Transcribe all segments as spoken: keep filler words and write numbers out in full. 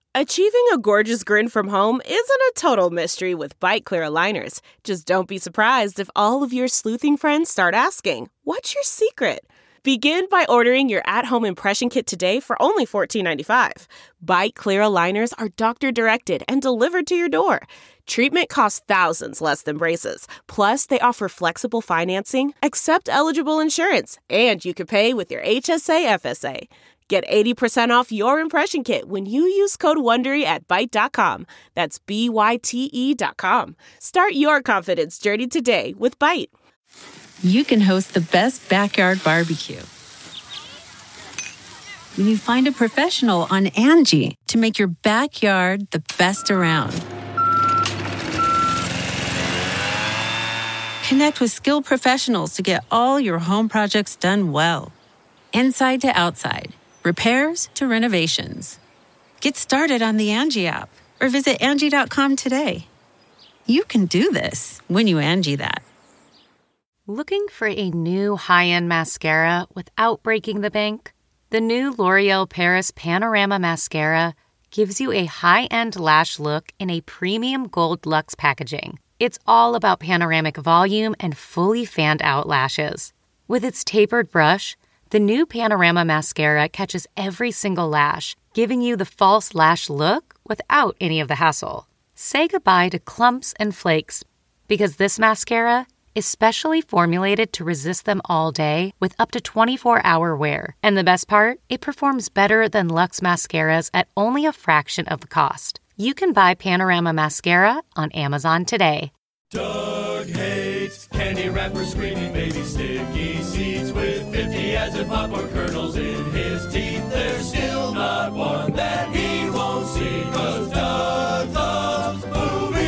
Achieving a gorgeous grin from home isn't a total mystery with Byte Clear aligners. Just don't be surprised if all of your sleuthing friends start asking, "What's your secret?" Begin by ordering your at-home impression kit today for only fourteen ninety-five. Byte Clear aligners are doctor-directed and delivered to your door. Treatment costs thousands less than braces. Plus, they offer flexible financing, accept eligible insurance, and you can pay with your H S A F S A. Get eighty percent off your impression kit when you use code WONDERY at Byte dot com. That's B Y T E dot com. Start your confidence journey today with Byte. You can host the best backyard barbecue when you find a professional on Angie to make your backyard the best around. Connect with skilled professionals to get all your home projects done well. Inside to outside. Repairs to renovations. Get started on the Angie app or visit Angie dot com today. You can do this when you Angie that. Looking for a new high-end mascara without breaking the bank? The new L'Oreal Paris Panorama Mascara gives you a high-end lash look in a premium gold luxe packaging. It's all about panoramic volume and fully fanned-out lashes. With its tapered brush, the new Panorama Mascara catches every single lash, giving you the false lash look without any of the hassle. Say goodbye to clumps and flakes, because this mascara is specially formulated to resist them all day with up to twenty-four hour wear. And the best part? It performs better than Luxe mascaras at only a fraction of the cost. You can buy Panorama Mascara on Amazon today. Doug hates candy wrappers, screaming baby sticky seeds with fifty as in popcorn kernels in his teeth. There's still not one that he won't see, 'cause Doug loves movies.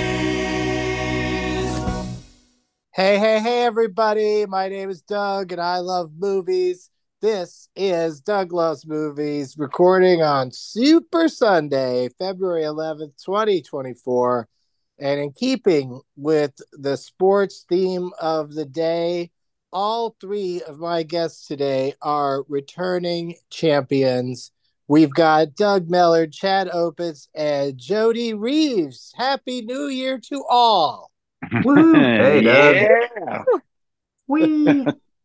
Hey, hey, hey, everybody. My name is Doug, and I love movies. This is Doug Loves Movies, recording on Super Sunday, February eleventh, twenty twenty-four. And in keeping with the sports theme of the day, all three of my guests today are returning champions. We've got Doug Mellard, Chad Opitz, and Jody Reeves. Happy New Year to all. Woo! Hey, Doug. Yeah. Wee.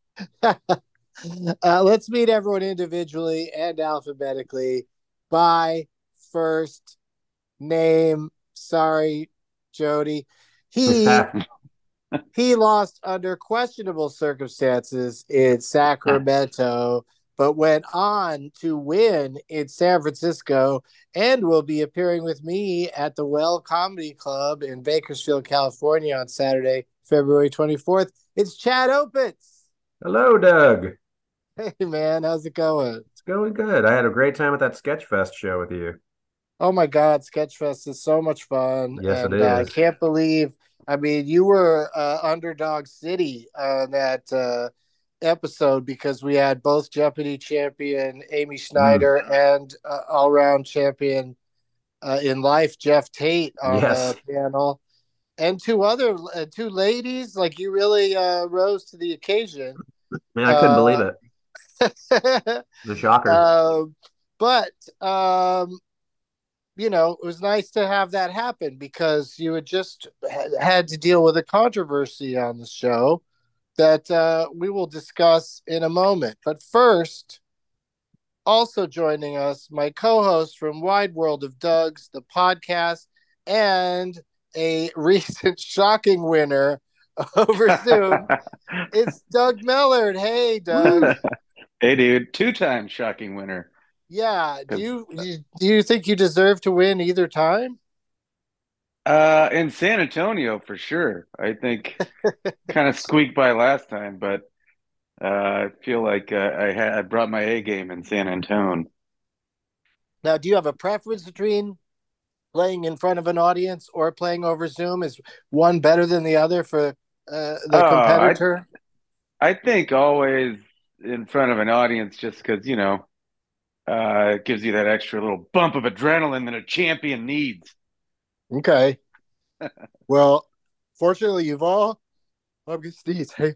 uh, let's meet everyone individually and alphabetically by first name. Sorry, Jody. He he lost under questionable circumstances in Sacramento, but went on to win in San Francisco and will be appearing with me at the Well Comedy Club in Bakersfield, California on Saturday, February twenty-fourth. It's Chad Opitz. Hello, Doug. Hey, man. How's it going? It's going good. I had a great time at that Sketchfest show with you. Oh my God, Sketchfest is so much fun. Yes, and, it is. Uh, I can't believe, I mean, you were uh, Underdog City on that uh, episode because we had both Jeopardy champion Amy Schneider mm. and uh, all-around champion uh, in life, Jeff Tate, on yes. the panel. And two other, uh, two ladies, like you really uh, rose to the occasion. Man, I couldn't uh, believe it. The shocker. Uh, but, um, you know, it was nice to have that happen because you had just had to deal with a controversy on the show that uh, we will discuss in a moment. But first, also joining us, my co-host from Wide World of Doug's, the podcast, and a recent shocking winner over Zoom. It's Doug Mellard. Hey, Doug. Hey, dude. Two-time shocking winner. Yeah. Do you do you think you deserve to win either time? Uh, in San Antonio, for sure. I think kind of squeaked by last time, but uh, I feel like uh, I had I brought my A game in San Antonio. Now, do you have a preference between playing in front of an audience or playing over Zoom? Is one better than the other for uh, the oh, competitor? I, I think always in front of an audience, just because you know. Uh, it gives you that extra little bump of adrenaline that a champion needs. Okay. Well, fortunately, you've all. I'm going to sneeze. Hey.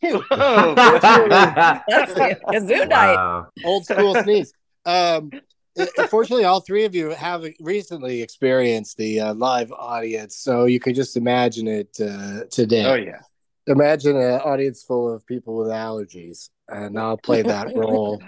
Whoa, that's a zoo night. Old school sneeze. Um, Fortunately, all three of you have recently experienced the uh, live audience, so you could just imagine it uh, today. Oh yeah. Imagine an audience full of people with allergies, and I'll play that role.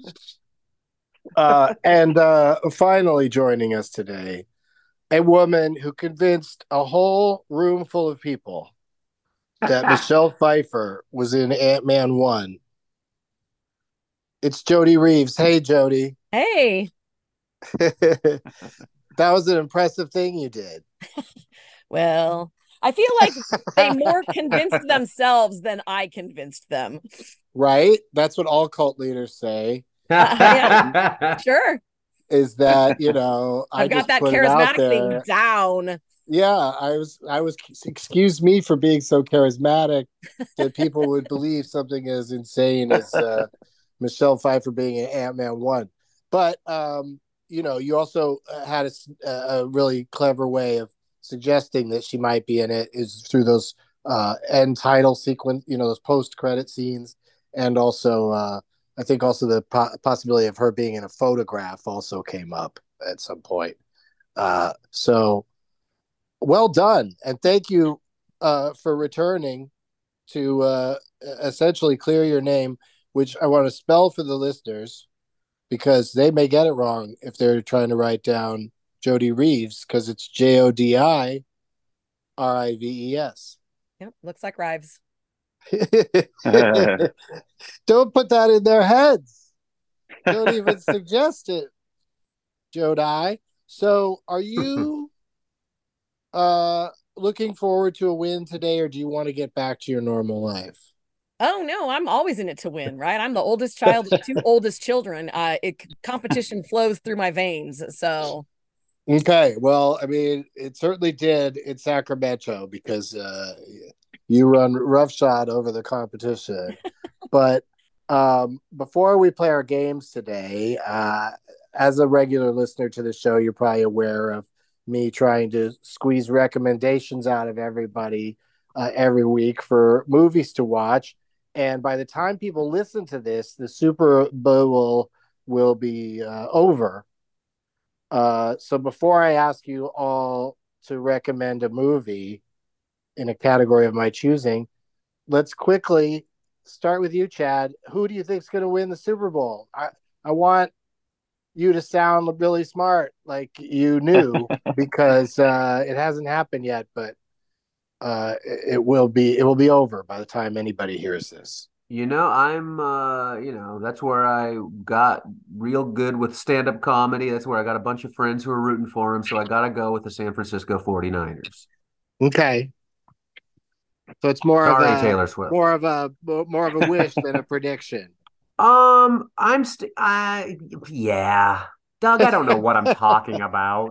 Uh, and uh, finally joining us today, a woman who convinced a whole room full of people that Michelle Pfeiffer was in Ant-Man one. It's Jody Reeves. Hey, Jody. Hey. That was an impressive thing you did. Well, I feel like they more convinced themselves than I convinced them. Right? That's what all cult leaders say. Uh, yeah, sure. Is that, you know, I've I got just that put it out charismatic thing there. down. Yeah, I was, I was, excuse me for being so charismatic that people would believe something as insane as uh, Michelle Pfeiffer being in Ant-Man one. But, um, you know, you also had a, a really clever way of suggesting that she might be in it is through those uh, end title sequence, you know, those post-credit scenes. And also, uh, I think also the po- possibility of her being in a photograph also came up at some point. Uh, so... Well done, and thank you uh, for returning to uh, essentially clear your name, which I want to spell for the listeners because they may get it wrong if they're trying to write down Jody Reeves because it's J O D I R I V E S. Yep, looks like Rives. Don't put that in their heads. Don't even suggest it, Jodi. So are you... Uh, looking forward to a win today, or do you want to get back to your normal life? Oh no, I'm always in it to win, right? I'm the oldest child with two oldest children. Uh, it competition flows through my veins. So, okay, well, I mean, it certainly did in Sacramento because uh, you run roughshod over the competition. But um, before we play our games today, uh, as a regular listener to the show, you're probably aware of me trying to squeeze recommendations out of everybody uh, every week for movies to watch. And by the time people listen to this, the Super Bowl will be uh, over. Uh, so before I ask you all to recommend a movie in a category of my choosing, let's quickly start with you, Chad. Who do you think is going to win the Super Bowl? I, I want you to sound really smart, like you knew, because uh, it hasn't happened yet, but uh, it will be. It will be over by the time anybody hears this. You know, I'm, uh, you know, that's where I got real good with stand-up comedy. That's where I got a bunch of friends who are rooting for him. So I got to go with the San Francisco forty-niners. Okay. So it's more Sorry, of a Taylor Swift. more of a more of a wish than a prediction. Um, I'm st- I yeah, Doug. I don't know what I'm talking about.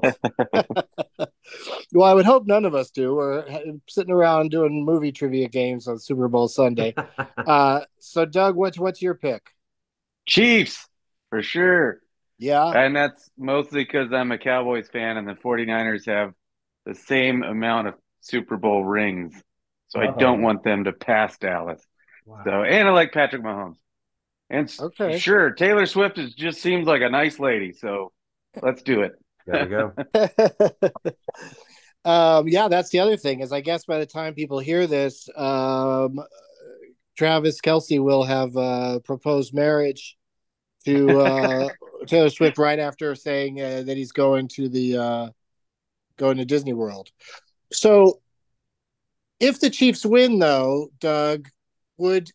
Well, I would hope none of us do. We're sitting around doing movie trivia games on Super Bowl Sunday. uh, so, Doug, what's what's your pick? Chiefs, for sure. Yeah, and that's mostly because I'm a Cowboys fan, and the forty-niners have the same amount of Super Bowl rings. So I don't want them to pass Dallas. Wow. So, and I like Patrick Mahomes. And okay, sure, Taylor Swift is just seems like a nice lady. So let's do it. There we go. um, yeah, that's the other thing is I guess by the time people hear this, um, Travis Kelce will have uh, proposed marriage to uh, Taylor Swift right after saying uh, that he's going to the uh, going to Disney World. So, if the Chiefs win, though, Doug, would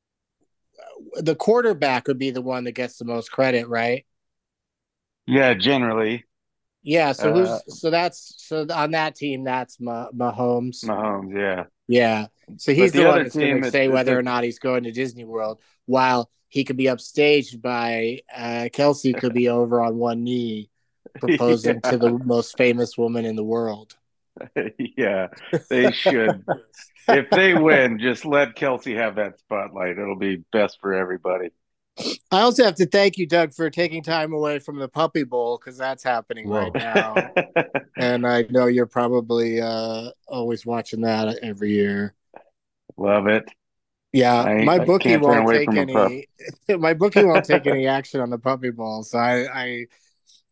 the quarterback would be the one that gets the most credit, right? Yeah, generally. Yeah. So who's Uh, so that's so on that team that's Mah- Mahomes. Mahomes, yeah. Yeah. So he's But the, the one other that's going team, to it's- say it's whether a- or not he's going to Disney World, while he could be upstaged by uh, Kelsey could be over on one knee proposing Yeah. to the most famous woman in the world. Yeah, they should. If they win, just let Kelsey have that spotlight. It'll be best for everybody. I also have to thank you, Doug, for taking time away from the Puppy Bowl because that's happening Whoa. right now. And I know you're probably uh, always watching that every year. Love it. Yeah, I- my I bookie can't turn won't away take from a pup. any. My bookie won't take any action on the Puppy Bowl, so I, I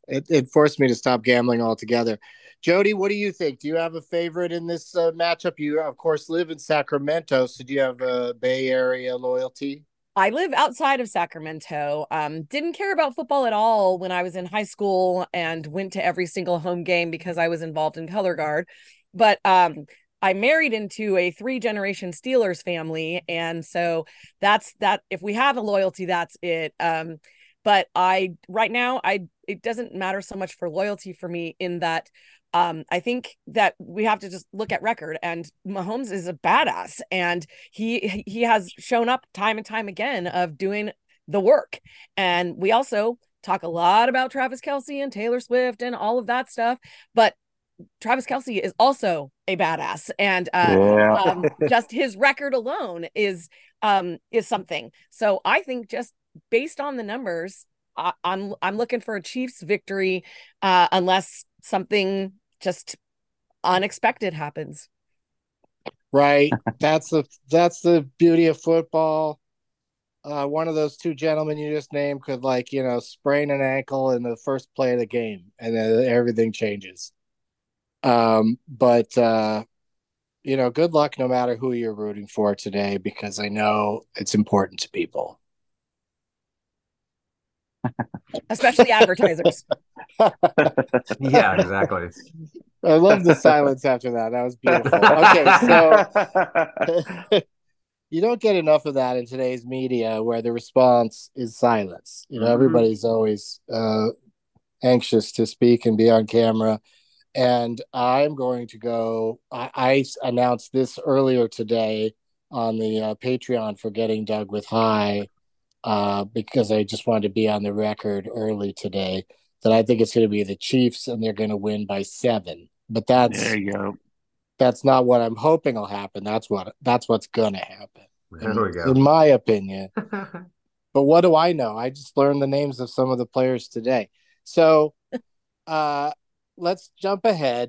It, it forced me to stop gambling altogether. Jody, what do you think? Do you have a favorite in this uh, matchup? You, of course, live in Sacramento, so do you have a Bay Area loyalty? I live outside of Sacramento. Um, didn't care about football at all when I was in high school and went to every single home game because I was involved in color guard. But um, I married into a three generation Steelers family. And so that's that. If we have a loyalty, that's it. Um, but I, right now, I, it doesn't matter so much for loyalty for me in that um, I think that we have to just look at record, and Mahomes is a badass, and he he has shown up time and time again of doing the work. And we also talk a lot about Travis Kelce and Taylor Swift and all of that stuff, but Travis Kelce is also a badass, and uh, Yeah. um, just his record alone is um, is something. So I think just based on the numbers, I, I'm I'm looking for a Chiefs victory, uh, unless something just unexpected happens. Right. That's the that's the beauty of football. Uh, one of those two gentlemen you just named could, like, you know, sprain an ankle in the first play of the game, and then everything changes. Um, but uh, you know, good luck no matter who you're rooting for today, because I know it's important to people. Especially advertisers. Yeah, exactly. I love the silence after that. That was beautiful. Okay, so you don't get enough of that in today's media, where the response is silence. You know, Mhm. everybody's always uh, anxious to speak and be on camera. And I'm going to go. I, I announced this earlier today on the uh, Patreon for Getting Doug with High, uh, because I just wanted to be on the record early today that I think it's going to be the Chiefs, and they're going to win by seven. But that's There you go. that's not what I'm hoping will happen. That's what that's what's going to happen, There in, we go. in my opinion. But what do I know? I just learned the names of some of the players today. So uh, let's jump ahead.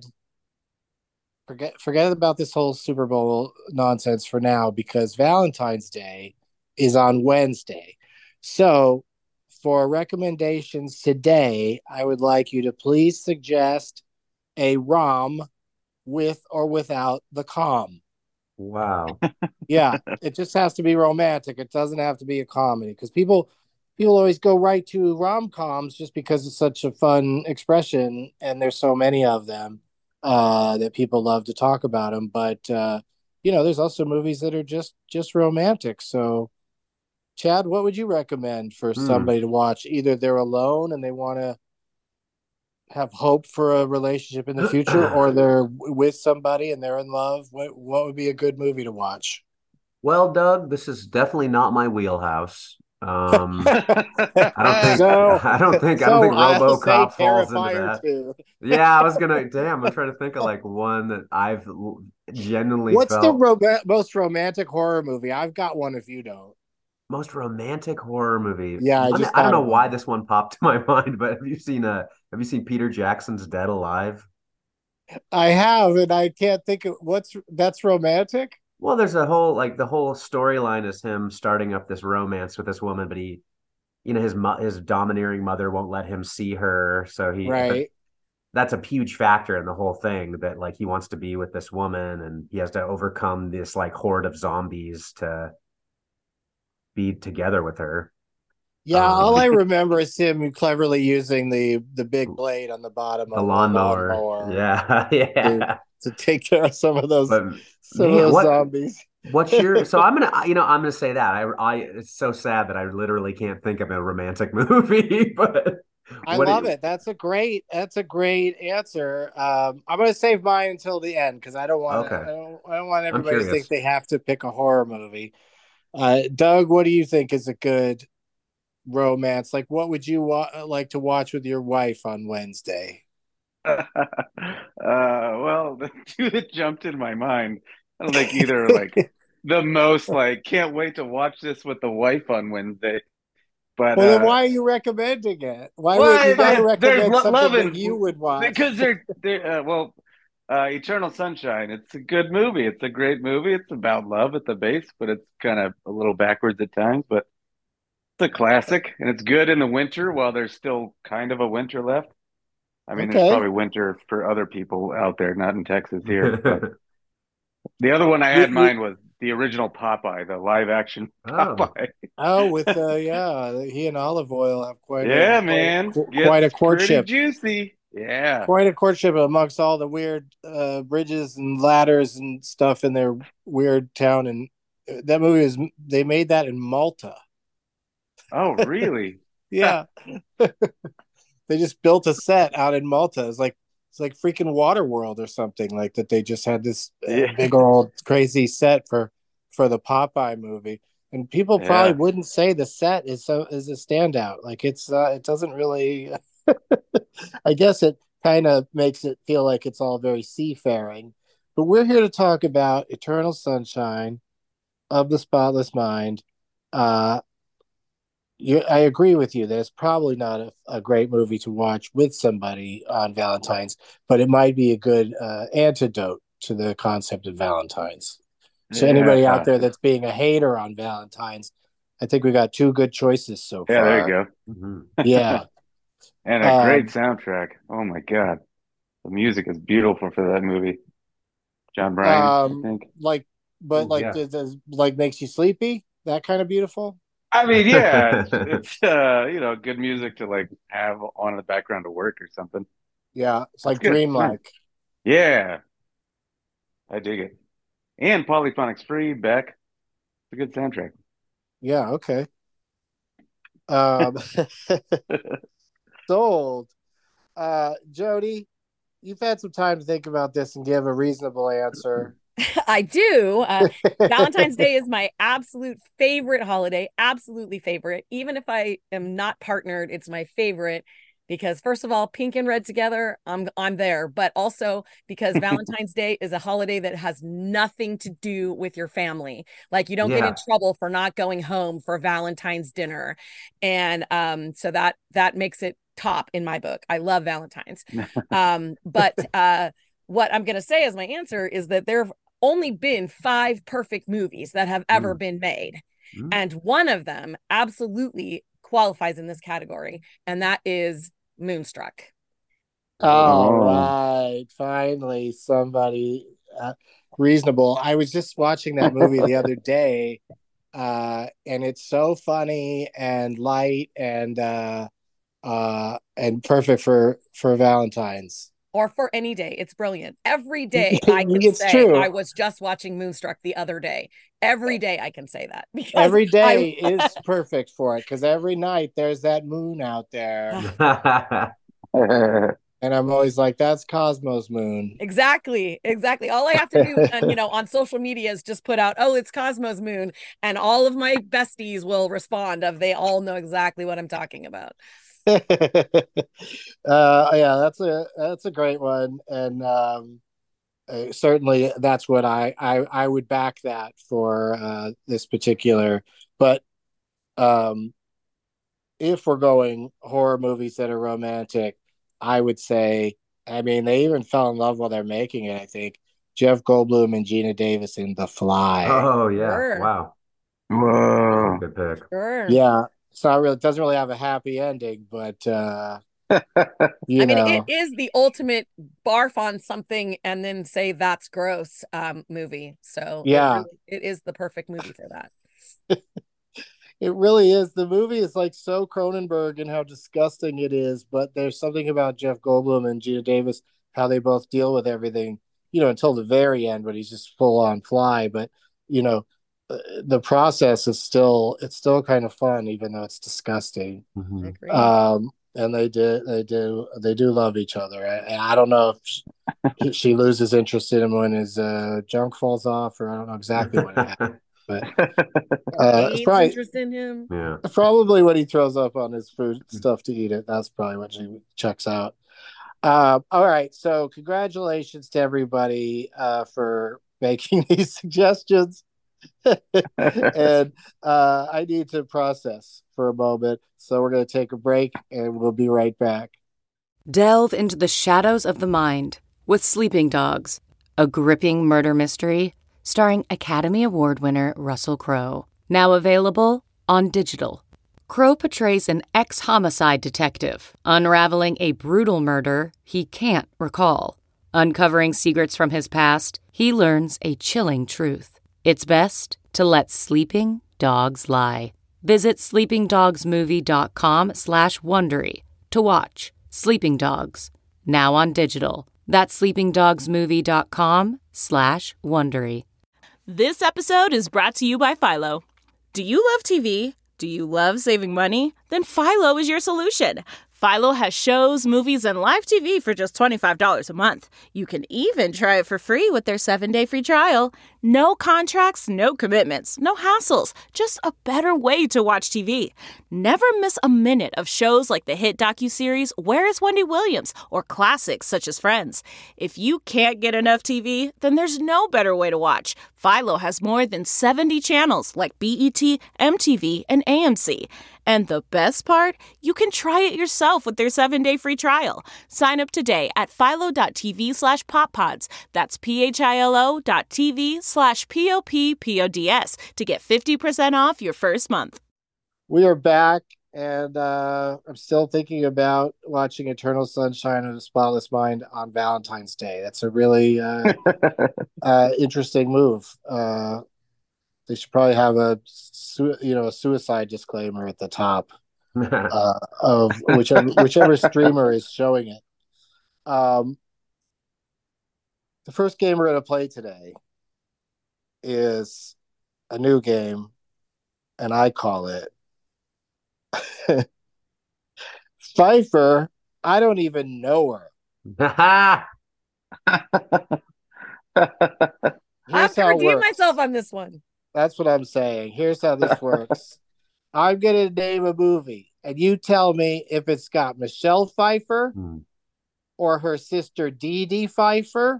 Forget forget about this whole Super Bowl nonsense for now, because Valentine's Day is on Wednesday. So for recommendations today, I would like you to please suggest a rom with or without the com. Wow. Yeah, it just has to be romantic. It doesn't have to be a comedy, because people people always go right to rom-coms just because it's such a fun expression, and there's so many of them uh, that people love to talk about them. But uh, you know, there's also movies that are just just romantic. So, Chad, what would you recommend for Hmm. somebody to watch? Either they're alone and they want to have hope for a relationship in the future, or they're with somebody and they're in love. What what would be a good movie to watch? Well, Doug, this is definitely not my wheelhouse. Um, I don't think So, I don't think I don't so think I'll say RoboCop falls into Terrifier that. two. Yeah, I was gonna. Damn, I'm trying to think of like one that I've l- genuinely What's the felt rom- most romantic horror movie? I've got one if you don't. most romantic horror movie. Yeah, I One, just I don't thought know of why one. this one popped to my mind, but have you seen uh have you seen Peter Jackson's Dead Alive? I have, and I can't think of what's that's romantic. Well, there's a whole like the whole storyline is him starting up this romance with this woman, but he, you know, his mo- his domineering mother won't let him see her, so he. But Right. that's a huge factor in the whole thing, that like he wants to be with this woman, and he has to overcome this like horde of zombies to be together with her. Yeah, all Um, I remember is him cleverly using the the big blade on the bottom the of a lawnmower. lawnmower Yeah, to yeah. to take care of some of those But some of man, those what zombies. what's your so I'm gonna you know I'm gonna say that I I it's so sad that I literally can't think of a romantic movie, but I what do love you, it. That's a great. That's a great answer. Um, I'm going to save mine until the end, because I don't want to. okay, I don't. I don't want I'm everybody to think curious. they have to pick a horror movie. Uh, Doug, what do you think is a good romance? Like, what would you wa- like to watch with your wife on Wednesday? Uh, well, the two that jumped in my mind, I don't think either are like the most like can't wait to watch this with the wife on Wednesday. But Well, then uh why are you recommending it? Why would well, you got to it's, there's recommend lo- something love that you and would watch? because they're they're uh, well, uh, Eternal Sunshine. It's a good movie. It's a great movie. It's about love at the base, but it's kind of a little backwards at times. But it's a classic, and it's good in the winter while there's still kind of a winter left. I mean, Okay. there's probably winter for other people out there, not in Texas here. But the other one I had in mind was the original Popeye, the live action Popeye. Oh, oh with uh, yeah, he and Olive Oyl have quite yeah, a man, quite, Gets quite a pretty courtship. juicy. Yeah, Quite a courtship amongst all the weird uh, bridges and ladders and stuff in their weird town. And that movie is they made that in Malta. Oh, really? Yeah. They just built a set out in Malta. It's like it's like freaking Waterworld or something like that. They just had this uh, Yeah. big old crazy set for for the Popeye movie, and people probably Yeah. wouldn't say the set is so is a standout. Like it's uh, it doesn't really. I guess it kind of makes it feel like it's all very seafaring. But we're here to talk about Eternal Sunshine of the Spotless Mind. Uh, you, I agree with you that it's probably not a, a great movie to watch with somebody on Valentine's, but it might be a good uh, antidote to the concept of Valentine's. So Yeah. anybody out there that's being a hater on Valentine's, I think we got two good choices so Yeah, far. there you go. Mhm. Yeah. And a Um, great soundtrack. Oh my God. The music is beautiful for that movie. John Bryan, um, I think. like, but Ooh, like, yeah. does, does like makes you sleepy? That kind of beautiful. I mean, yeah, it's, it's uh, you know, good music to like have on in the background to work or something. Yeah, it's like good. dreamlike. Yeah, I dig it. And Polyphonics Free, Beck. It's a good soundtrack. Yeah, okay. Um, sold. Uh, Jody, you've had some time to think about this and give a reasonable answer. I do. Uh, Valentine's Day is my absolute favorite holiday. Absolutely favorite. Even if I am not partnered, it's my favorite because first of all, pink and red together, I'm I'm there. But also because Valentine's Day is a holiday that has nothing to do with your family. Like you don't get Yeah. in trouble for not going home for Valentine's dinner, and um, so that that makes it top in my book. I love Valentine's. Um, but uh, what I'm going to say as my answer is that there have only been five perfect movies that have ever Mm. been made. Mm. And one of them absolutely qualifies in this category, and that is Moonstruck. All Oh. right, finally somebody uh, reasonable. I was just watching that movie the other day, uh, and it's so funny and light and uh, uh, and perfect for for Valentine's. Or for any day. It's brilliant. Every day I can It's say true. I was just watching Moonstruck the other day. Every day I can say that because Every day I... is perfect for it because every night there's that moon out there, and I'm always like, "That's Cosmo's moon." Exactly, exactly. All I have to do, and you know, on social media is just put out, "Oh, it's Cosmo's moon," and all of my besties will respond of they all know exactly what I'm talking about. uh, yeah, that's a that's a great one, and um, uh, certainly that's what I, I I would back that for uh, this particular. But um, if we're going horror movies that are romantic, I would say, I mean, they even fell in love while they're making it. I think Jeff Goldblum and Gina Davis in The Fly. Oh yeah. Sure. Wow. Whoa. Good pick. Sure. Yeah, it's not really. It doesn't really have a happy ending, but uh, you I mean, know, it is the ultimate barf on something and then say that's gross um, movie. So Yeah. it, really, it is the perfect movie for that. it really is. The movie is like so Cronenberg and how disgusting it is, but there's something about Jeff Goldblum and Gina Davis, how they both deal with everything, you know, until the very end when he's just full on fly. But, you know, uh, the process is still, it's still kind of fun, even though it's disgusting. I Mhm. agree. Um, and they do, they do, they do love each other. And I don't know if she, she loses interest in him when his uh, junk falls off, or I don't know exactly what happens. But Or uh, it's gains probably interest in him. Yeah. probably when he throws up on his food stuff to eat it. That's probably when she checks out. Uh, all right, so congratulations to everybody uh, for making these suggestions. and uh, I need to process for a moment, so we're going to take a break, and we'll be right back. Delve into the shadows of the mind with Sleeping Dogs, a gripping murder mystery starring Academy Award winner Russell Crowe. Now available on digital. Crow portrays an ex-homicide detective, unraveling a brutal murder he can't recall. Uncovering secrets from his past, he learns a chilling truth. It's best to let sleeping dogs lie. Visit sleepingdogsmovie.com slash Wondery to watch Sleeping Dogs, now on digital. That's sleepingdogsmovie.com slash Wondery. This episode is brought to you by Philo. Do you love T V? Do you love saving money? Then Philo is your solution. Philo has shows, movies, and live T V for just twenty-five dollars a month. You can even try it for free with their seven-day free trial. No contracts, no commitments, no hassles. Just a better way to watch T V. Never miss a minute of shows like the hit docuseries Where is Wendy Williams? Or classics such as Friends. If you can't get enough T V, then there's no better way to watch. Philo has more than seventy channels like B E T, M T V, and A M C. And the best part? You can try it yourself with their seven-day free trial. Sign up today at philo.tv slash poppods. That's P-H-I-L-O dot TV slash P-O-P-P-O-D-S to get fifty percent off your first month. We are back, and uh, I'm still thinking about watching Eternal Sunshine of the Spotless Mind on Valentine's Day. That's a really uh, uh, interesting move. Uh, they should probably have a su- you know a suicide disclaimer at the top uh, of whichever whichever streamer is showing it. Um, the first game we're going to play today is a new game, and I call it Pfeiffer. I don't even know her. I have to redeem works. myself on this one. That's what I'm saying. Here's how this works. I'm going to name a movie, and you tell me if it's got Michelle Pfeiffer Hmm. or her sister Dee Dee Pfeiffer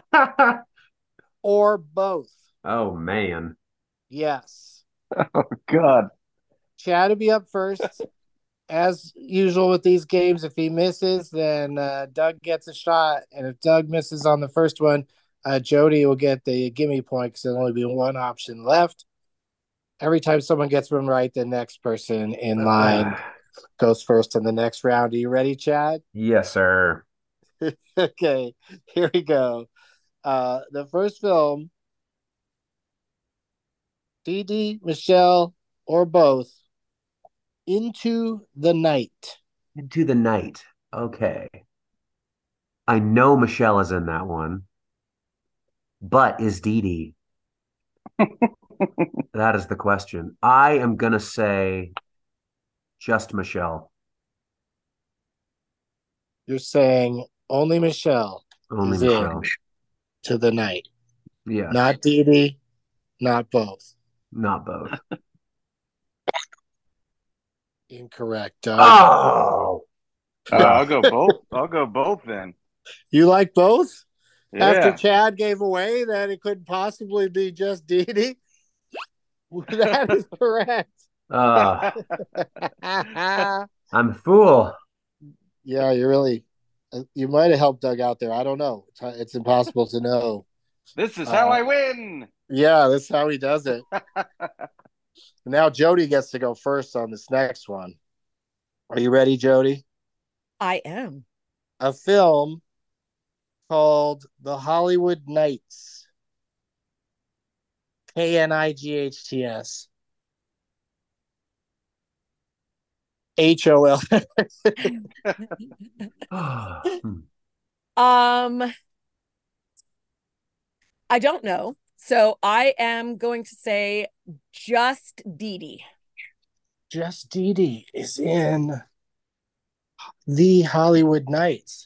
or both. Oh, man. Yes. Oh, God. Chad will be up first. As usual with these games, if he misses, then uh, Doug gets a shot. And if Doug misses on the first one, uh, Jody will get the gimme point because there'll only be one option left. Every time someone gets one right, the next person in line goes first in the next round. Are you ready, Chad? Yes, sir. Okay, here we go. Uh, the first film, Dee Dee, Michelle, or both, Into the Night. Into the Night. Okay. I know Michelle is in that one, but is Dee Dee? That is the question. I am going to say just Michelle. You're saying only Michelle Only is Michelle. in To the Night. Yes. Not Dee Dee, not both. Not both. Incorrect, Doug. Oh! Uh, I'll go both. I'll go both then. You like both? Yeah. After Chad gave away that it couldn't possibly be just Dee Dee? That is correct. Uh, I'm a fool. Yeah, you really, you might have helped Doug out there. I don't know. It's, it's impossible to know. This is how Uh, I win. Yeah, that's how he does it. Now Jody gets to go first on this next one. Are you ready, Jody? I am. A film called The Hollywood Knights. K N I G H T S. H O L. Hmm. Um, I don't know. So I am going to say just Dee Dee. Just Dee Dee is in The Hollywood Knights.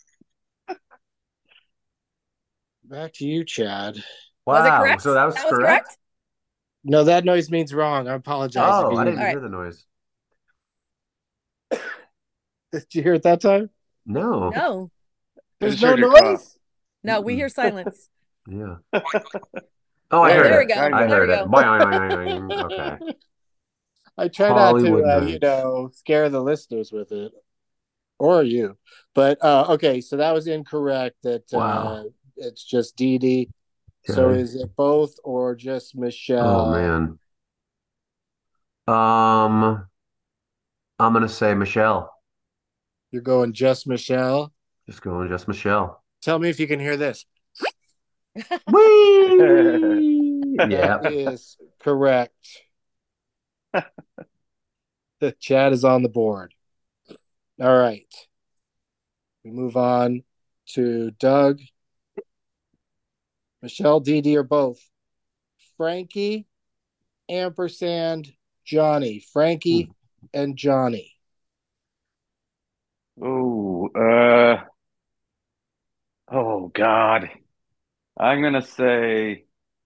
Back to you, Chad. Was it Wow. correct? So that was, That was correct? correct? No, that noise means wrong. I apologize. Oh, if you I didn't All hear right. the noise. Did you hear it that time? No. No, There's Just no heard your noise. no, we hear silence. Yeah. Oh, I There heard we it. go. I There heard we it. go. Boing. Okay. I try Hollywood not to, uh, you Nights. know, scare the listeners with it, or you. But uh, okay, so that was incorrect. That uh, Wow. it's just Dee Dee. So Okay. is it both or just Oh Michelle? man. Um, I'm gonna say Michelle. You're going just Michelle. Just going just Michelle. Tell me if you can hear this. Whee! Yeah. That is correct. Chad is on the board. All right. We move on to Doug. Michelle, Dee Dee, or both. Frankie, ampersand, Johnny. Frankie Hmm. and Johnny. Oh, uh, oh God. I'm gonna say,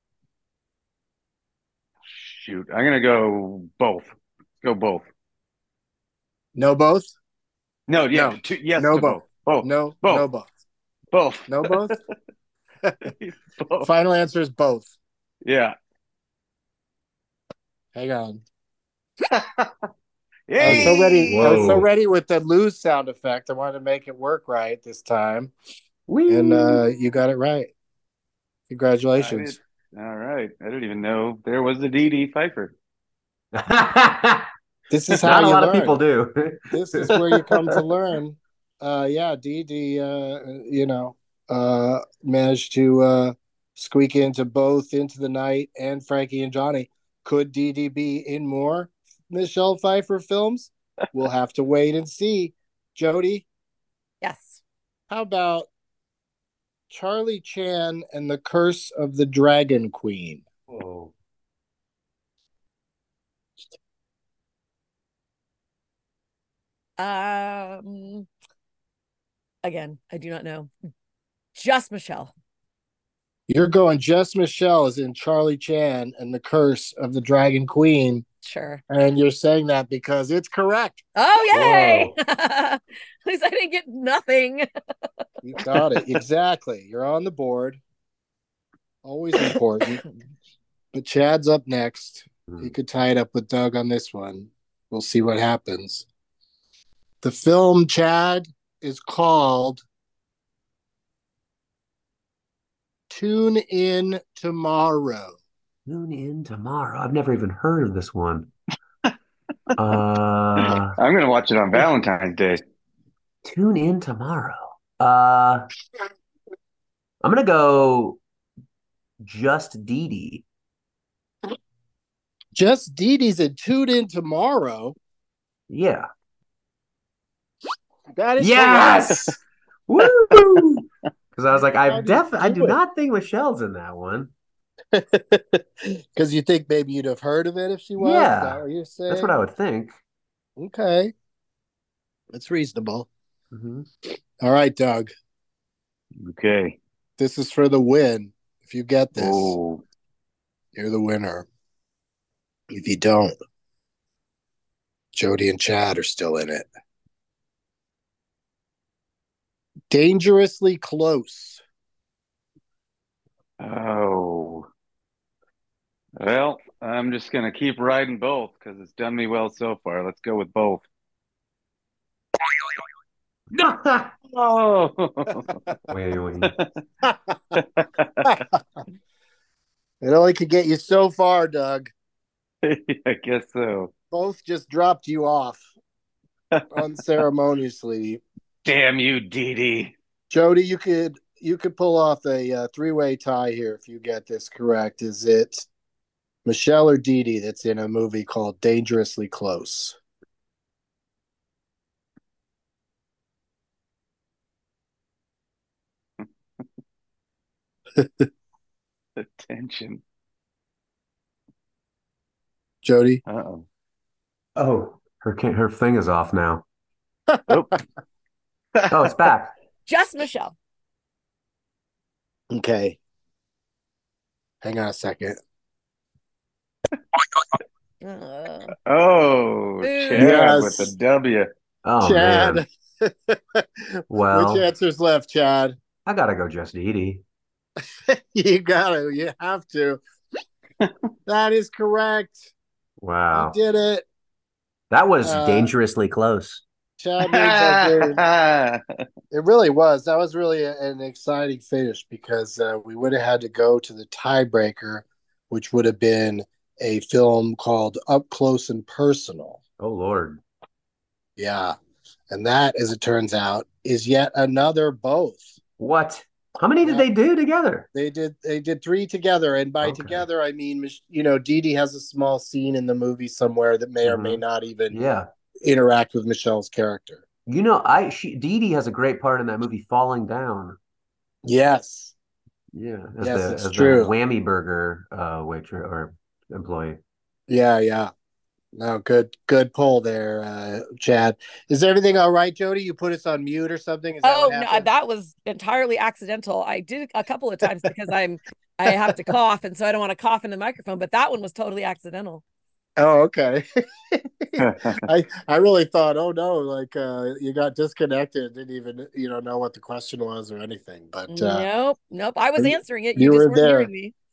shoot. I'm gonna go both. Go both. No, both? No, yeah, No. two, yes No, to both. both. Both. No, Both. no, both. Both. No, both? Both. Final answer is both. Yeah. Hang on. Yay! I was so ready. I was so Whoa. ready with the lose sound effect. I wanted to make it work right this time. Whee! And uh, you got it right. I Congratulations. did. All right. I didn't even know there was a Dee Dee Pfeiffer. This is how Not a you lot learn. of people do. This is where you come to learn. Uh, yeah, Dee Dee, uh, you know, uh, managed to uh, squeak into both Into the Night and Frankie and Johnny. Could Dee Dee be in more Michelle Pfeiffer films? We'll have to wait and see. Jody, Yes. how about Charlie Chan and the Curse of the Dragon Queen? Whoa. Um. Again, I do not know. Just Michelle. You're going just Michelle is in Charlie Chan and the Curse of the Dragon Queen. Sure. And you're saying that because it's correct. Oh, yay! Whoa. At least I didn't get nothing. You got it. Exactly. You're on the board. Always important. But Chad's up next. He could tie it up with Doug on this one. We'll see what happens. The film, Chad, is called Tune In Tomorrow. Tune in tomorrow. I've never even heard of this one. Uh, I'm gonna watch it on Valentine's Day. tune in tomorrow. Uh, I'm gonna go just Dee Dee. Just Dee Dee's in Tune In Tomorrow. Yeah. That is Yes. Woo! Because I was like, I How did you def I do do it? not think Michelle's in that one. Because you think maybe you'd have heard of it if she was? Is Yeah. that what you're saying? That's what I would think. Okay. That's reasonable. Mhm. All right, Doug. Okay. This is for the win. If you get this, Oh, you're the winner. If you don't, Jody and Chad are still in it. Dangerously Close. oh. Well, I'm just gonna keep riding both because it's done me well so far. Let's go with both. Oh. Wait, wait. It only could get you so far, Doug. I guess so. Both just dropped you off unceremoniously. Damn you, Dee Dee. Jody, you could you could pull off a uh, three-way tie here if you get this correct. Is it Michelle or Dee Dee that's in a movie called Dangerously Close? Attention. Jody? Uh-oh. Oh, her ca- her thing is off now. Oh. Oh, it's back. Just Michelle. Okay. Hang on a second. Uh, Oh, Boo. Chad Yes. with the W. Oh Chad. man. Well, Which answer's left, Chad? I gotta go just Dee Dee. You gotta. You have to. That is correct. Wow. You did it. That was Uh, dangerously close. Chad wins that game. It really was. That was really a- an exciting finish because uh, we would have had to go to the tiebreaker, which would have been a film called Up Close and Personal. Oh Lord. Yeah. And that, as it turns out, is yet another both. What? How many did Yeah. they do together? They did they did three together, and by Okay. together I mean, you know, Dee Dee has a small scene in the movie somewhere that may or may Mhm. not even Yeah. interact with Michelle's character. You know, I she Dee Dee has a great part in that movie, Falling Down. Yes. Yeah, as Yes, the it's as the true. whammy burger uh waitress or employee. Yeah, yeah. No, good good pull there, uh, Chad. Is everything all right, Jody? You put us on mute or something? Is that Oh what no, happened? that was entirely accidental. I did a couple of times because I'm I have to cough, and so I don't want to cough in the microphone. But that one was totally accidental. Oh, okay. I I really thought, oh no, like uh, you got disconnected, didn't even you know know what the question was or anything. But uh, Nope, nope. I was you, answering it. You you just were weren't there. hearing me.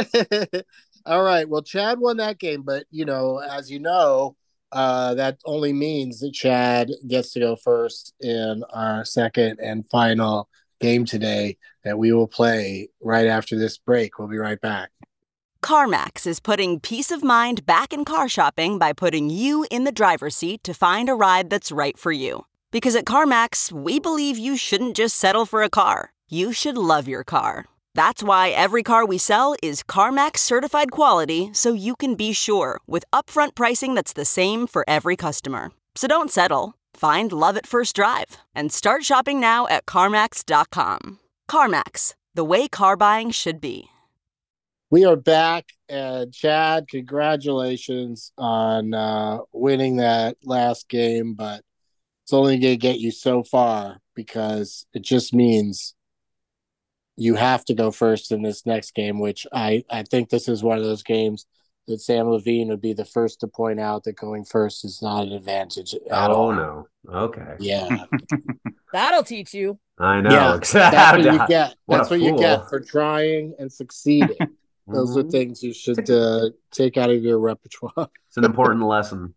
All right. Well, Chad won that game, but you know, as you know, uh, that only means that Chad gets to go first in our second and final game today that we will play right after this break. We'll be right back. CarMax is putting peace of mind back in car shopping by putting you in the driver's seat to find a ride that's right for you. Because at CarMax, we believe you shouldn't just settle for a car. You should love your car. That's why every car we sell is CarMax certified quality, so you can be sure with upfront pricing that's the same for every customer. So don't settle. Find love at first drive and start shopping now at CarMax dot com. CarMax, the way car buying should be. We are back, and Chad, congratulations on uh, winning that last game, but it's only going to get you so far because it just means you have to go first in this next game, which I, I think this is one of those games that Sam Levine would be the first to point out that going first is not an advantage at Oh all. no. Okay. Yeah. That'll teach you. I know. Yeah, Exactly. that's what you get. What That's a what you fool. get for trying and succeeding. Those are Mhm. things you should uh, take out of your repertoire. It's an important lesson.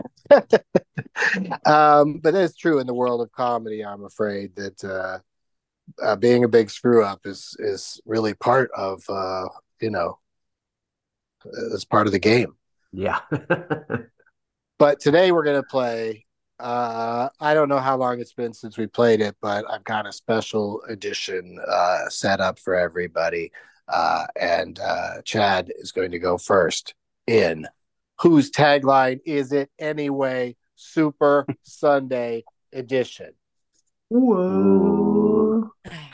um, but it's true in the world of comedy. I'm afraid that uh, uh, being a big screw up is is really part of uh, you know, is part of the game. Yeah. But today we're gonna play. Uh, I don't know how long it's been since we played it, but I've got a special edition uh, set up for everybody. Uh, and uh, Chad is going to go first in Whose Tagline Is It Anyway? Super Sunday Edition. Whoa.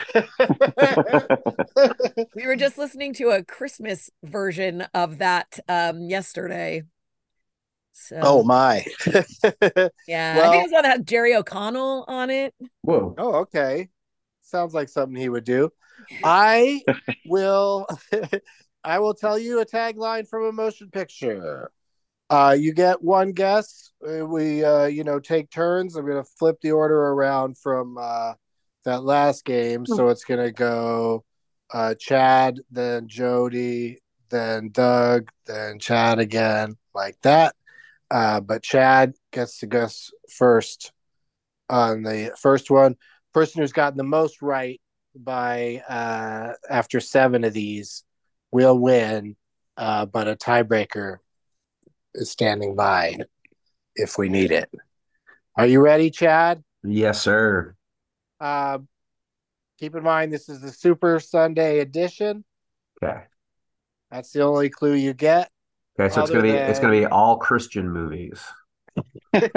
We were just listening to a Christmas version of that um, yesterday. So, Oh my. yeah, Well, I think it's one that had Jerry O'Connell on it. Whoa. Oh, okay. Sounds like something he would do. I will I will tell you a tagline from a motion picture. Uh, you get one guess. We uh, you know, take turns. I'm gonna flip the order around from uh, that last game. So it's gonna go uh, Chad, then Jody, then Doug, then Chad again, like that. Uh, but Chad gets to guess first on the first one. Person who's gotten the most right by uh, after seven of these will win, uh, but a tiebreaker is standing by if we need it. Are you ready, Chad? Yes, sir. Uh, keep in mind, this is the Super Sunday edition. Okay. That's the only clue you get. Okay, so it's Other gonna be it's than- gonna be all Christian movies. Leap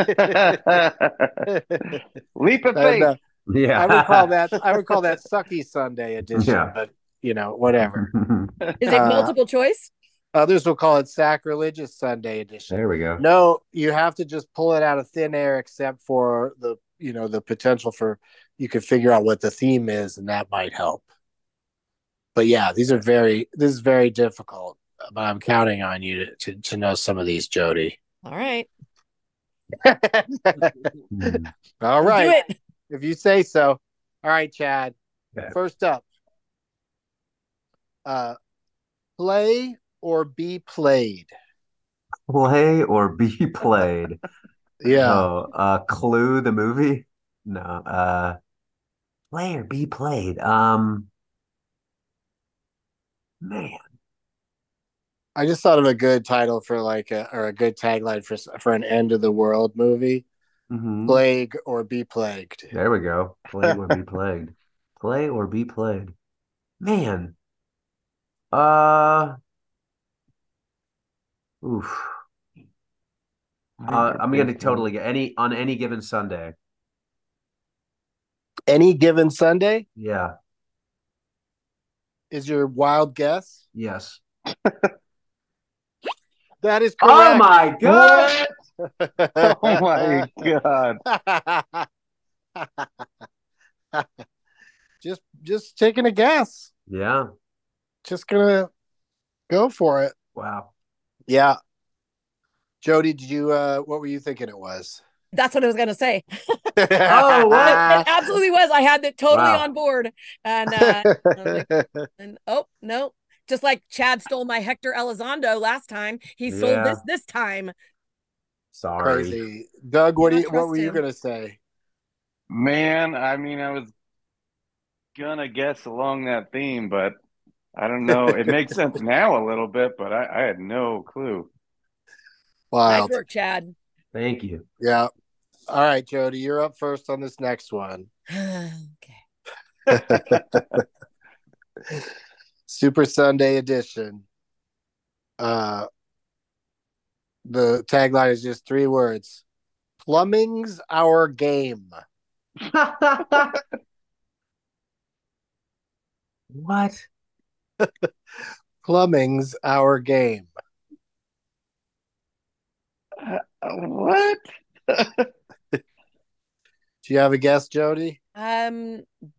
of And, faith. uh, Yeah. I would call that I would call that Sucky Sunday edition, Yeah. but you know, whatever. Is it Uh, multiple choice? Others will call it Sacrilegious Sunday edition. There we go. No, you have to just pull it out of thin air, except for the you know the potential for you could figure out what the theme is, and that might help. But yeah, these are very this is very difficult. But I'm counting on you to to, to know some of these, Jody. All right. Hmm. All Do right, it. if you say so. All right, Chad. Okay. First up, uh, play or be played. Play or be played. Yeah. Oh, uh, Clue the movie? No. Uh, play or be played. Um, man. I just thought of a good title for like a or a good tagline for for an end of the world movie. Mhm. Plague or be plagued. There we go. Plague or be plagued. Play or be plagued. Man. Uh, oof. Uh, I'm gonna totally get any on any given Sunday. Any given Sunday Yeah. is your wild guess. Yes. That is Oh correct. my God. Oh my God. just just taking a guess. Yeah. Just gonna go for it. Wow. Yeah. Jody, did you uh what were you thinking it was? That's what I was gonna say. Oh, what? It, it absolutely was. I had it totally Wow. on board, and uh, I'm like, and oh no, just like Chad stole my Hector Elizondo last time, he sold Yeah. this this time. Sorry. Crazy. Doug, what do Can't you what trust were you him. gonna say? Man, I mean, I was gonna guess along that theme, but I don't know. It makes sense now a little bit, but I, I had no clue. Nice Wild. work, Chad. Thank you. Yeah. All right, Jody, you're up first on this next one. Okay. Super Sunday edition. Uh the tagline is just three words. Plumbing's our game. What? Plumbing's our game. Uh, what? Do you have a guess, Jody? Um.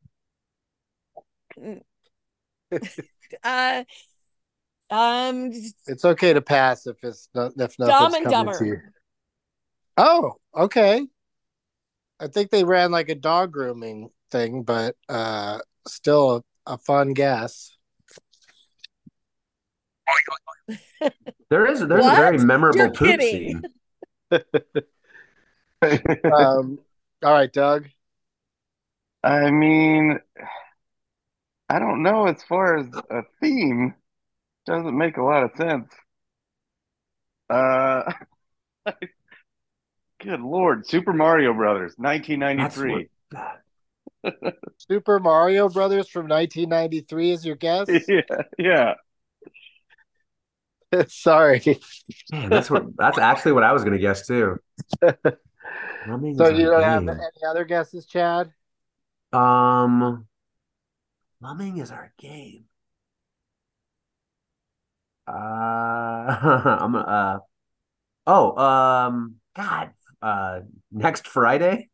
uh. Um. It's okay to pass if it's not if Dumb nothing's and coming Dumber. to you. Oh, okay. I think they ran like a dog grooming thing, but uh still a, a fun guess. There is there's What? a very memorable You're poop kidding. scene. Um all right, Doug. I mean, I don't know. As far as a theme, doesn't make a lot of sense. Uh, good Lord, Super Mario Brothers, That's what. nineteen ninety-three. Super Mario Brothers from nineteen ninety-three is your guess? Yeah, yeah. Sorry. Man, that's what that's actually what I was gonna guess too. Plumbing So is you our don't have game. any other guesses, Chad? Um, plumbing is our game. Uh, I'm uh. Oh, um, God. Uh, next Friday.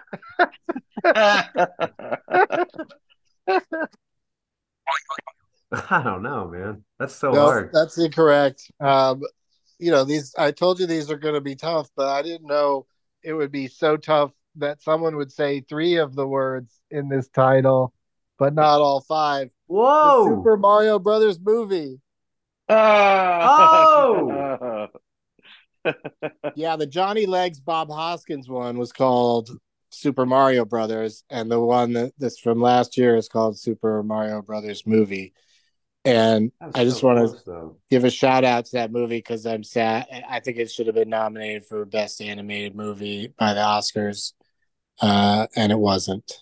I don't know, man. That's so No, hard. that's incorrect. Um, you know, these I told you these are going to be tough, but I didn't know it would be so tough that someone would say three of the words in this title, but not all five. The Whoa! Super Mario Brothers movie. Oh! Yeah, the Johnny Legs Bob Hoskins one was called Super Mario Brothers, and the one that, that's from last year is called Super Mario Brothers movie. And That was I just so want close, to though. give a shout out to that movie because I'm sad. I think it should have been nominated for Best Animated Movie by the Oscars, uh, and it wasn't.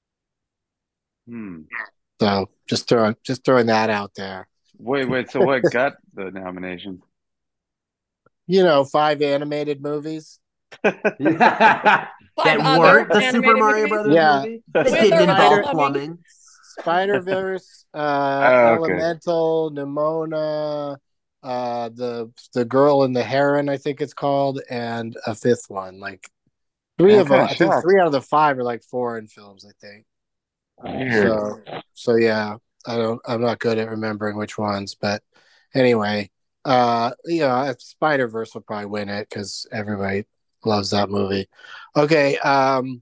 Hmm. So just throwing just throwing that out there. Wait, wait. So what got the nomination? You know, five animated movies. that Five other weren't the Super animated Mario movies? Brothers Yeah. movie. With That or didn't without involve plumbing? plumbing. Spider Verse, uh, Oh, okay. Elemental, Nimona, uh, the the Girl in the Heron, I think it's called, and a fifth one. Like three I'm of them, kinda I think shocked. three out of the five are like foreign films. I think. Weird. So, so yeah, I don't. I'm not good at remembering which ones, but anyway, uh, you know, Spider Verse will probably win it because everybody loves that movie. Okay, um,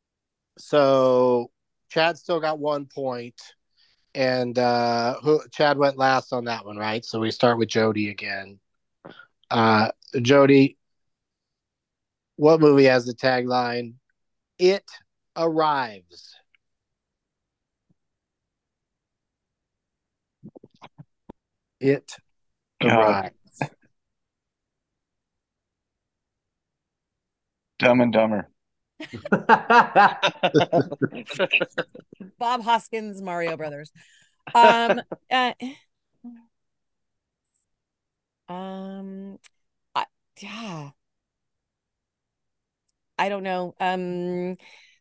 so Chad still got one point, and uh, who Chad went last on that one, right? So we start with Jody again. Uh, Jody, what movie has the tagline "It arrives"? It God. arrives. Dumb and Dumber. Bob Hoskins, Mario Brothers. Um, uh, um, I, yeah, I don't know. Um,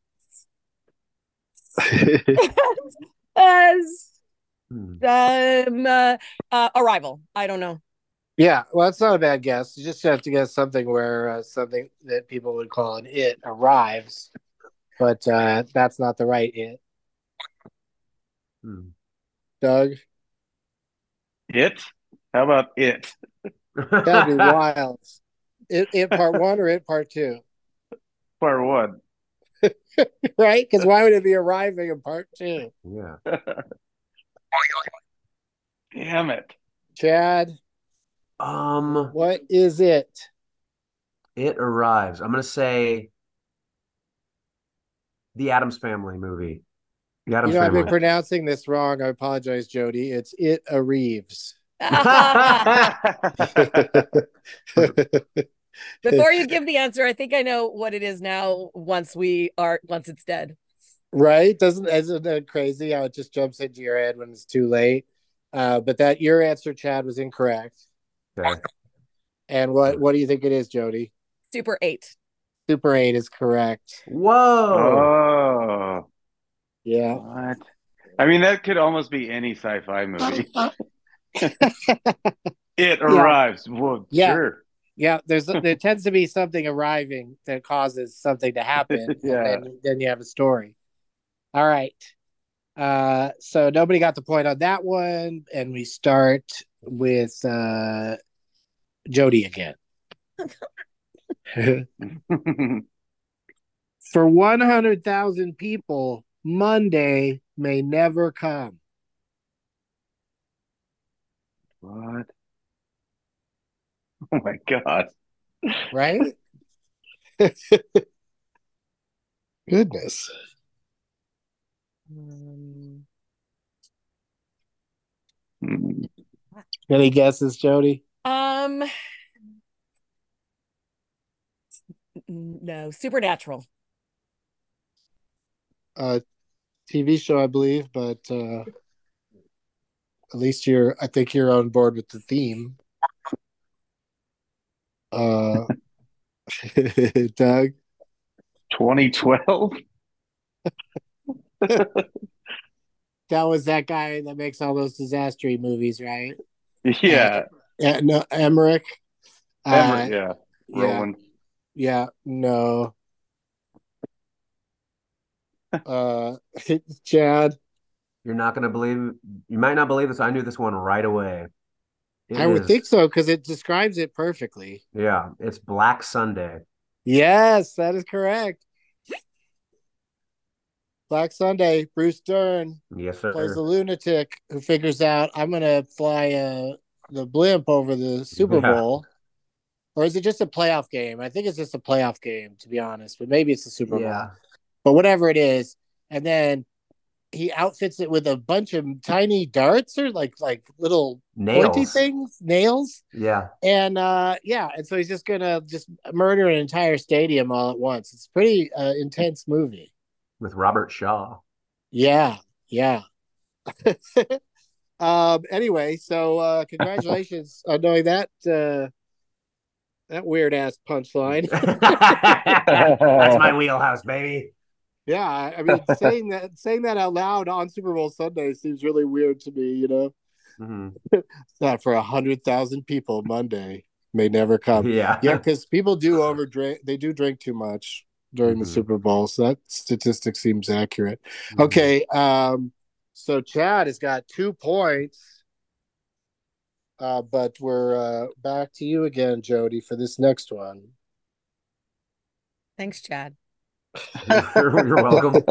as Hmm. um, uh, uh, Arrival. I don't know. Yeah, well, that's not a bad guess. You just have to guess something where uh, something that people would call an it arrives, but uh, that's not the right it. Hmm. Doug, It? How about it? that'd be wild. It, it part one or it part two, Part one. right? Because why would it be arriving in part two? Yeah. Damn it. Chad, Um, what is it? it arrives. I'm gonna say the Addams Family movie. The You Addams know, I've been Family. pronouncing this wrong. I apologize, Jody. It's it arrives. Before you give the answer, I think I know what it is now. Once we are, once it's dead. Right? Doesn't isn't it crazy how it just jumps into your head when it's too late? Uh, but that your answer, Chad, was incorrect. Okay. And what what do you think it is, Jody? Super eight. Super eight is correct. Whoa. Oh, Yeah. what? I mean, that could almost be any sci-fi movie. It arrives. Well, Yeah. sure. Yeah, there's there tends to be something arriving that causes something to happen, Yeah. and then then you have a story. All right. Uh, so nobody got the point on that one, and we start with uh, Jody again. For one hundred thousand people, Monday may never come. What? Oh my God. Right? Goodness. Um, Hmm. Any guesses, Jody? um, no, Supernatural. Uh, T V show, I believe, but uh, at least you're, I think you're on board with the theme. Uh, Doug? twenty twelve? That was that guy that makes all those disaster movies, right? Yeah. Uh, no, Emmerich. Ever, Uh, yeah. yeah, Roland. yeah, no. Uh, Chad, You're not gonna believe you might not believe this. I knew this one right away. It I would is, think so because it describes it perfectly. yeah, it's Black Sunday. Yes, that is correct. Black Sunday, Bruce Dern Yes, plays a sir. lunatic who figures out I'm gonna fly uh, the blimp over the Super Yeah. Bowl. Or is it just a playoff game? I think it's just a playoff game, to be honest, but maybe it's the Super Bowl. Yeah. But whatever it is, and then he outfits it with a bunch of tiny darts or like like little pointy Nails. things, nails. Yeah. And uh yeah, and so he's just gonna just murder an entire stadium all at once. It's a pretty uh, intense movie. With Robert Shaw. Yeah, yeah. um anyway, so uh congratulations on knowing that uh that weird ass punchline. That's my wheelhouse, baby. Yeah, I I mean saying that saying that out loud on Super Bowl Sunday seems really weird to me, you know. Mhm. It's not for a hundred thousand people. Monday may never come. Yeah. Yeah, because people do over drink. They do drink too much during the Mhm. Super Bowl, so that statistic seems accurate. Mhm. Okay, um, so Chad has got two points, uh, but we're uh, back to you again, Jody, for this next one. Thanks, Chad. You're, you're welcome.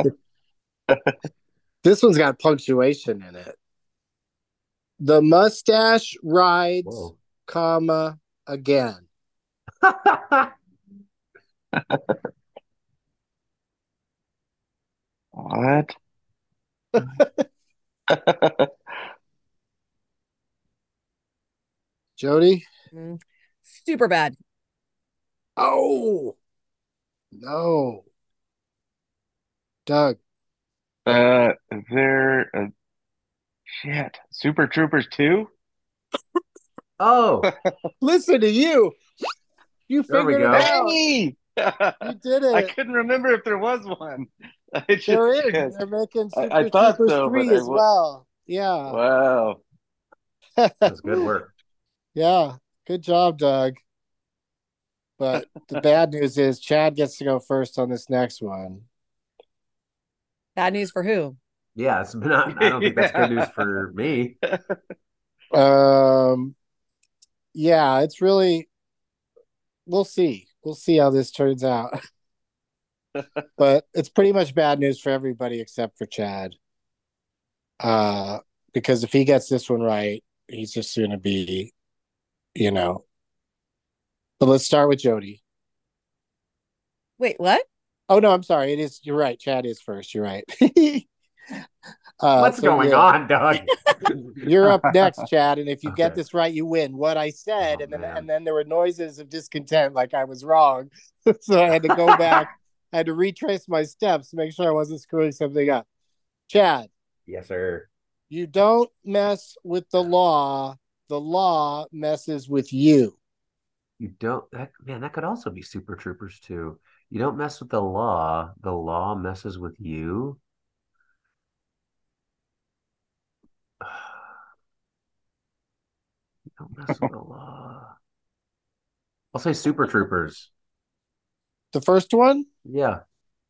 This one's got punctuation in it. The mustache rides, Whoa. comma again. What? Jody? Mm. Super bad. Oh no. Doug. Uh, is there a shit Super Troopers two? Oh, Listen to you. You There we figured it go. out. Hey! You did I it. couldn't remember if there was one. I just They're in. because They're making I, Super I thought Troopers so, but three I as wa- well. Yeah. wow. that's good work. Yeah. Good job, Doug. But the bad news is Chad gets to go first on this next one. Bad news for who? Yeah, it's not. I don't think that's good news Yeah. for me. Um, yeah, it's really. We'll see. We'll see how this turns out. But it's pretty much bad news for everybody except for Chad. Uh, because if he gets this one right, he's just going to be, you know. But let's start with Jody. Wait, what? Oh no, I'm sorry. It is. You're right. Chad is first. You're right. uh, What's so going yeah, on, Doug? You're up next, Chad. And if you get Okay. this right, you win. What I said, Oh, and then man. and then there were noises of discontent, like I was wrong. So I had to go back. I had to retrace my steps to make sure I wasn't screwing something up. Chad, Yes, sir. you don't mess with the law. The law messes with you. You don't. That, man, that could also be Super Troopers too. You don't mess with the law. The law messes with you. You don't mess with the law. I'll say Super Troopers. The first one? Yeah.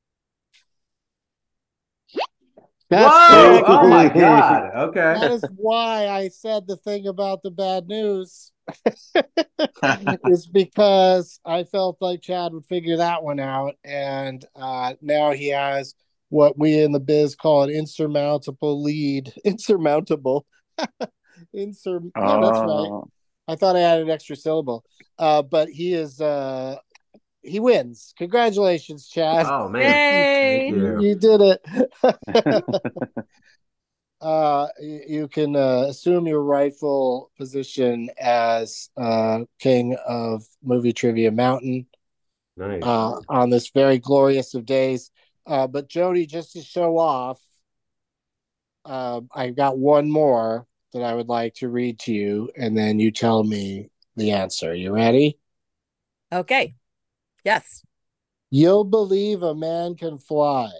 That's Whoa! correct. Oh my God. Okay. That is why I said the thing about the bad news. Is because I felt like Chad would figure that one out, and uh, now he has what we in the biz call an insurmountable lead. Insurmountable. Insur. Yeah, that's right. Oh, I thought I had an extra syllable, uh, but he is. Uh, he wins. Congratulations, Chad. Oh man. Yay! Thank You, you. you did it. uh, you, you can uh, assume your rightful position as uh, king of Movie Trivia Mountain Nice. uh, on this very glorious of days. Uh, but Jody, just to show off, uh, I got one more that I would like to read to you, and then you tell me the answer. You ready? Okay. Yes. You'll believe a man can fly.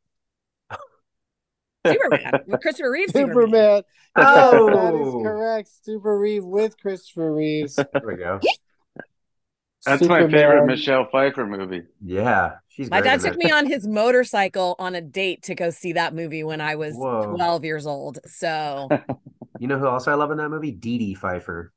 Superman. With Christopher Reeve Superman. Superman. Oh. Yes, that is correct. Super Reeve with Christopher Reeves. There we go. that's Superman. my favorite Michelle Pfeiffer movie. Yeah, she's My great dad in took it. me on his motorcycle on a date to go see that movie when I was Whoa. twelve years old. So You know who else I love in that movie? Dee Dee Pfeiffer.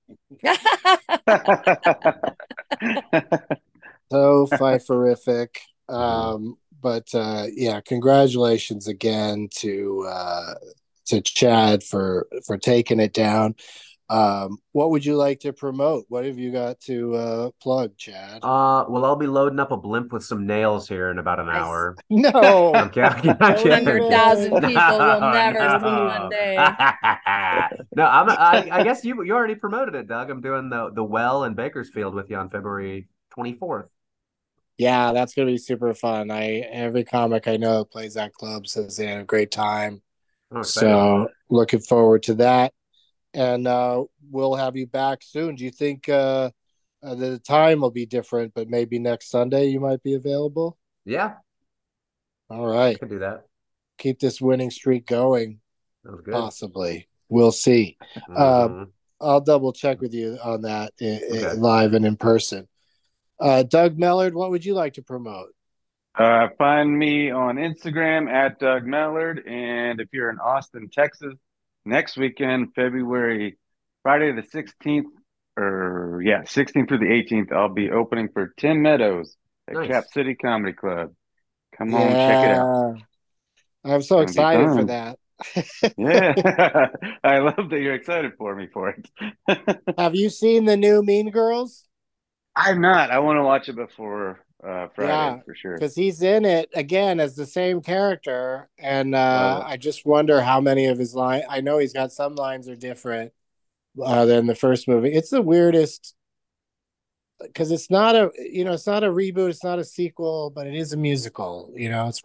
So Pfeifferific. Um, but uh, yeah, congratulations again to uh, to Chad for for taking it down. Um, what would you like to promote? What have you got to uh, plug, Chad? Uh, well, I'll be loading up a blimp with some nails here in about an Nice. hour. No, I'm kidding. I'm Don't kidding. one hundred thousand No, people will never no. see one day. No, I'm. I, I guess you you already promoted it, Doug. I'm doing the the Well in Bakersfield with you on February twenty-fourth. yeah, that's gonna be super fun. I every comic I know that plays that club says they had a great time. I'm excited. So looking forward to that. And uh, we'll have you back soon. Do you think uh, uh, the time will be different, but maybe next Sunday you might be available? Yeah, All I right. could do that. Keep this winning streak going, That was good. possibly. We'll see. Uh, Mhm. I'll double check with you on that i- i- Okay. live and in person. Uh, Doug Mellard, what would you like to promote? Uh, find me on Instagram at Doug Mellard. And if you're in Austin, Texas, next weekend, February, Friday the sixteenth, or yeah, sixteenth through the eighteenth, I'll be opening for Tim Meadows at Nice. Cap City Comedy Club. Come on, check it out. Yeah, I'm so It's gonna be excited for fun. that. Yeah. I love that you're excited for me for it. Have you seen the new Mean Girls? I'm not. I want to watch it before uh, Friday Yeah, for sure. because he's in it again as the same character, and uh, Love it. I just wonder how many of his lines. I know he's got some lines are different uh, than the first movie. It's the weirdest because it's not a you know it's not a reboot, it's not a sequel, but it is a musical. You know, it's weird.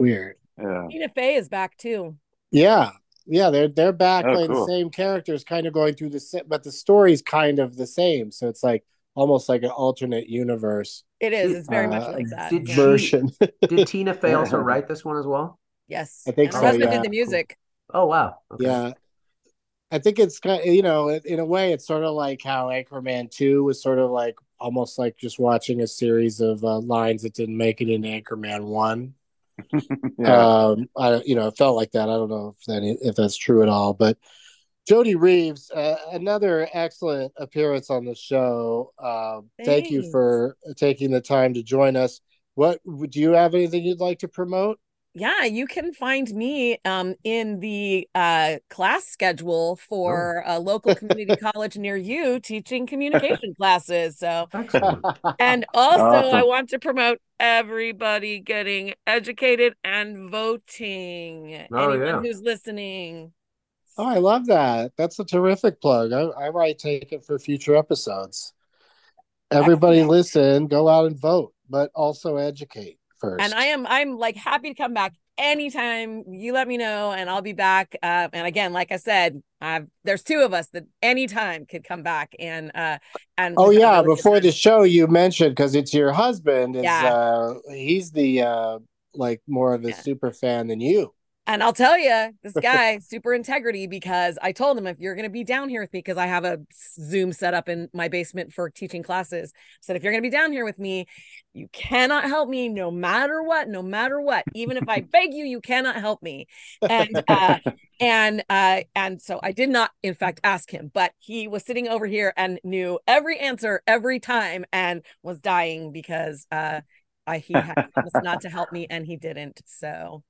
Yeah. Tina Fey is back too. Yeah, yeah, they're they're back Oh, playing the cool. same characters, kind of going through the sa- but the story's kind of the same. So it's like almost like an alternate universe It is. It's very much uh, like that. Did Yeah. she? version. Did Tina Fey also write this one as well? Yes. I think And her so. husband Yeah, did the music. Oh wow. Okay. yeah. I think it's kind of, you know, in a way, it's sort of like how Anchorman two was sort of like almost like just watching a series of uh, lines that didn't make it in Anchorman one. Yeah. Um, I, you know, it felt like that. I don't know if that if that's true at all, but Jody Reeves, uh, another excellent appearance on the show. Uh, thank you Thanks. for taking the time to join us. What do you have anything you'd like to promote? Yeah, you can find me um, in the uh, class schedule for a local community college near you teaching communication classes. So, Excellent. and also I Awesome. want to promote everybody getting educated and voting. Oh, Anyone yeah. who's listening. Oh, I love that. That's a terrific plug. I, I might take it for future episodes. Everybody Excellent. listen, go out and vote, but also educate first. And I am I'm like happy to come back anytime you let me know, and I'll be back. Uh, and again, like I said, uh, there's two of us that anytime could come back and uh and Oh we've had a yeah, really good before time. the show you mentioned, because it's your husband is Yeah. uh he's the uh like more of a Yeah. super fan than you. And I'll tell you, this guy, super integrity, because I told him if you're going to be down here with me, because I have a Zoom set up in my basement for teaching classes. I said, if you're going to be down here with me, you cannot help me no matter what, no matter what. Even if I beg you, you cannot help me. And, uh, and, uh, and so I did not, in fact, ask him, but he was sitting over here and knew every answer every time and was dying because, uh, I, he had promised not to help me and he didn't. So.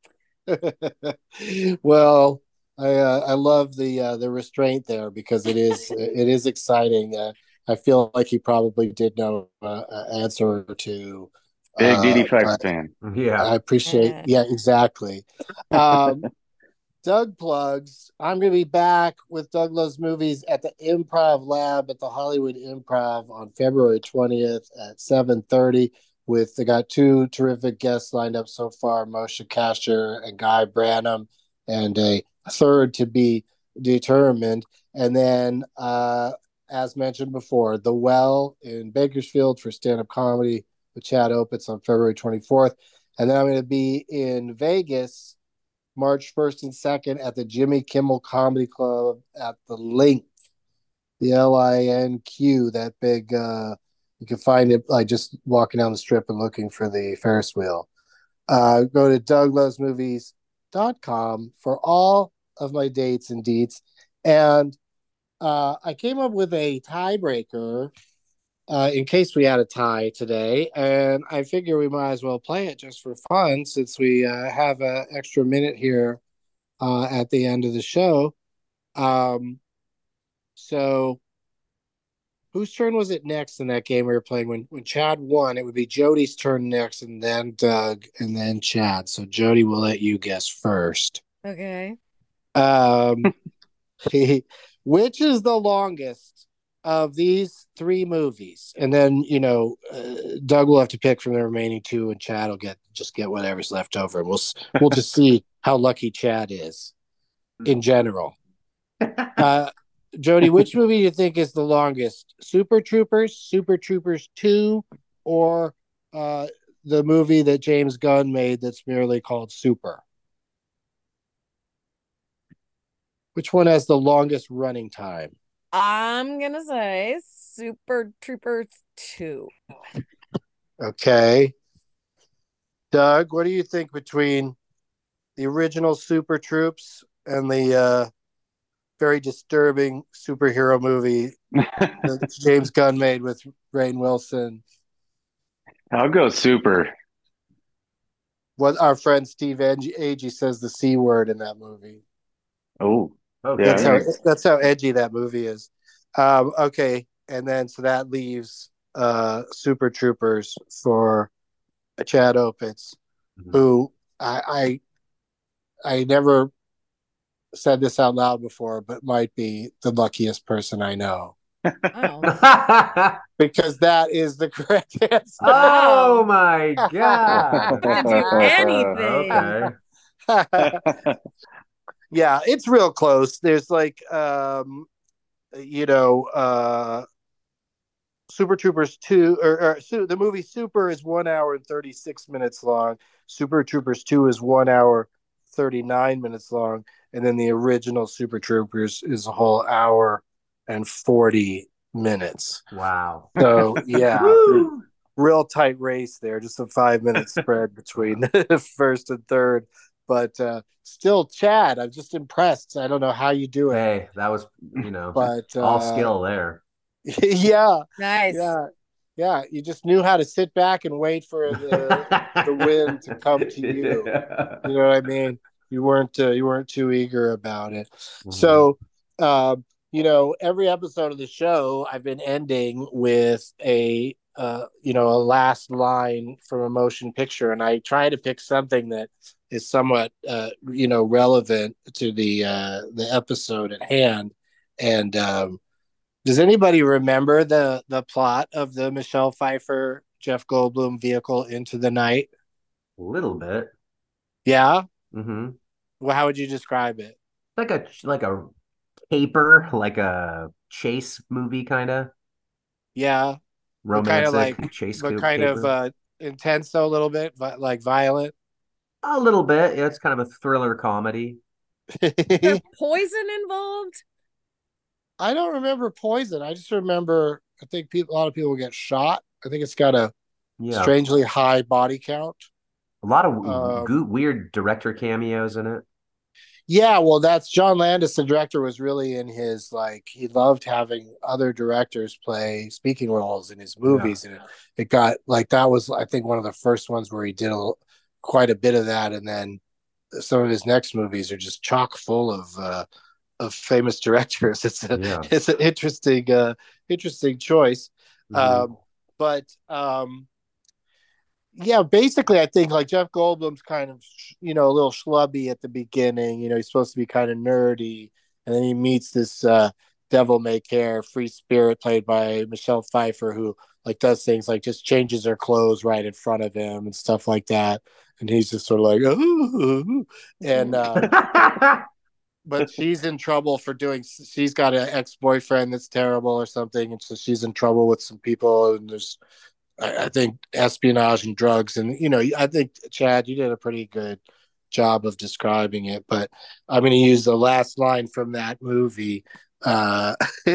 Well, I uh, I love the uh, the restraint there because it is it is exciting. Uh, I feel like he probably did know uh, an answer or two. Big Uh, D D Fikes I, fan. Yeah. I appreciate. Yeah, exactly. Um, Doug plugs. I'm going to be back with Doug Loves Movies at the Improv Lab at the Hollywood Improv on February twentieth at seven thirty. With they got two terrific guests lined up so far, Moshe Kasher and Guy Branum, and a third to be determined. And then, uh, as mentioned before, The Well in Bakersfield for stand-up comedy with Chad Opitz on February twenty-fourth. And then I'm going to be in Vegas March first and second at the Jimmy Kimmel Comedy Club at the Link, the L I N Q, that big, uh, you can find it like just walking down the strip and looking for the Ferris wheel. Uh, go to doug loves movies dot com for all of my dates and deets. And uh, I came up with a tiebreaker uh, in case we had a tie today. And I figure we might as well play it just for fun since we uh, have an extra minute here uh, at the end of the show. Um, so whose turn was it next in that game we were playing? When when Chad won, it would be Jody's turn next, and then Doug, and then Chad. So Jody, will let you guess first. Okay. Um, which is the longest of these three movies? And then you know, uh, Doug will have to pick from the remaining two, and Chad will get just get whatever's left over, and we'll we'll just see how lucky Chad is in general. Uh, Jody, which movie do you think is the longest? Super Troopers, Super Troopers two, or uh, the movie that James Gunn made that's merely called Super? Which one has the longest running time? I'm going to say Super Troopers two. Okay. Doug, what do you think between the original Super Troops and the uh, very disturbing superhero movie that James Gunn made with Rainn Wilson? I'll go Super. What our friend Steve Agee says the C word in that movie. Oh, Okay. That's how that's how edgy that movie is. Um, okay, and then so that leaves uh, Super Troopers for Chad Opitz, Mhm. who I, I I never said this out loud before, but might be the luckiest person I know. Oh. Because that is the correct answer. Oh my god. I could do anything. Okay. Yeah, it's real close. There's like, um, you know, uh, Super Troopers two, or, or so the movie Super is one hour and thirty-six minutes long. Super Troopers two is one hour, thirty-nine minutes long. And then the original Super Troopers is a whole hour and forty minutes. Wow. So, yeah, real tight race there. Just a five minute spread between first and third. But uh, still, Chad, I'm just impressed. I don't know how you do it. Hey, that was, you know, but uh, all skill there. Yeah. Nice. Yeah. Yeah. You just knew how to sit back and wait for the the win to come to you. You know what I mean? You weren't uh, you weren't too eager about it. Mm-hmm. So, um, you know, every episode of the show, I've been ending with a uh, you know, a last line from a motion picture, and I try to pick something that is somewhat uh, you know, relevant to the uh, the episode at hand. And um, does anybody remember the the plot of the Michelle Pfeiffer, Jeff Goldblum vehicle Into the Night? A little bit. Yeah. Mm-hmm. Well, how would you describe it? Like a like a caper, like a chase movie, kind of. Yeah. Romantic, kind of like chase, but kind caper. of uh, intense, though, a little bit, but like violent. A little bit. Yeah, it's kind of a thriller comedy. Is there poison involved? I don't remember poison. I just remember, I think people, a lot of people get shot. I think it's got a yeah. strangely high body count. A lot of um, go- weird director cameos in it. Yeah, well, that's John Landis, the director, was really in his, like, he loved having other directors play speaking roles in his movies. Yeah. And it, it got, like, that was, I think, one of the first ones where he did a, quite a bit of that. And then some of his next movies are just chock full of, uh, of famous directors. It's a, yeah. it's an interesting, uh, interesting choice. Mm-hmm. Um, but, um, yeah, basically, I think like Jeff Goldblum's kind of, you know, a little schlubby at the beginning. You know, he's supposed to be kind of nerdy, and then he meets this uh, devil may care free spirit played by Michelle Pfeiffer, who like does things like just changes her clothes right in front of him and stuff like that. And he's just sort of like, oh, and uh, but she's in trouble for doing. She's got an ex-boyfriend that's terrible or something, and so she's in trouble with some people, and there's. I think espionage and drugs. And, you know, I think, Chad, you did a pretty good job of describing it. But I'm going to use the last line from that movie uh,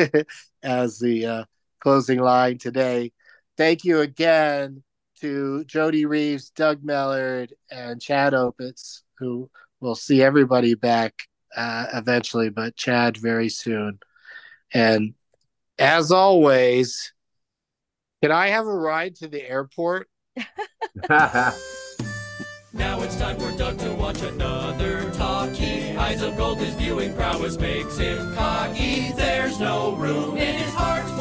as the uh, closing line today. Thank you again to Jody Reeves, Doug Mellard, and Chad Opitz, who will see everybody back uh, eventually, but Chad very soon. And as always, can I have a ride to the airport? Now it's time for Doug to watch another talkie. Eyes of gold, his viewing prowess makes him cocky. There's no room in his heart